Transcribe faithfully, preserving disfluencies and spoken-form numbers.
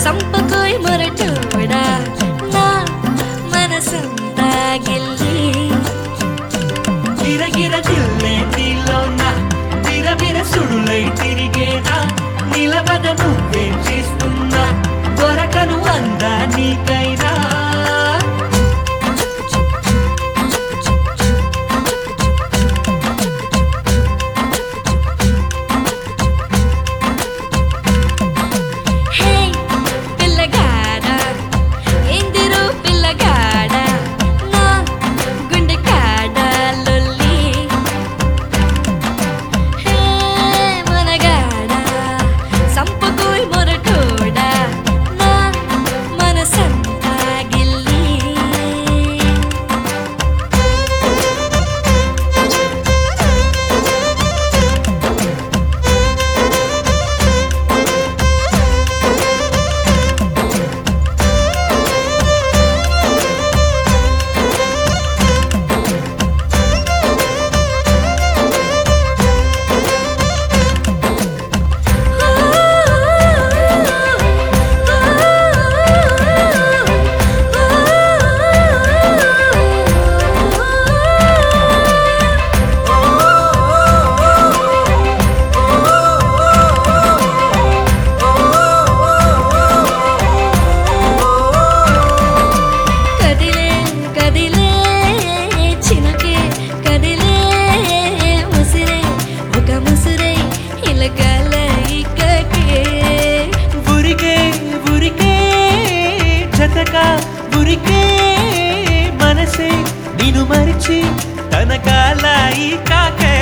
సంపకోయ్ మొరటోడా నా మనసంతా గిల్లి గిరగిర దిల్లే నీలోన విరవిర సుడులై తిరిగేనా నిలబద నువ్వేం చేస్తున్నా దొరకను అందా నీకైనా హే పిల్లగాడా ఎందిరో పిల్లగాడా నా గుండె కాడా లొల్లి హే మనగాడా సంపకోయ్ మొరటోడా నా మనసంతా గిల్లి కదిలే కదిలే చినుకే కదిలే ముసిరే ఒక ముసిరే ఇలకల ఇక్కకే ఉరికే ఉరికే జతగా ఉరికే మనసే నిన్ను మరిచి తన కాలాయి కాకే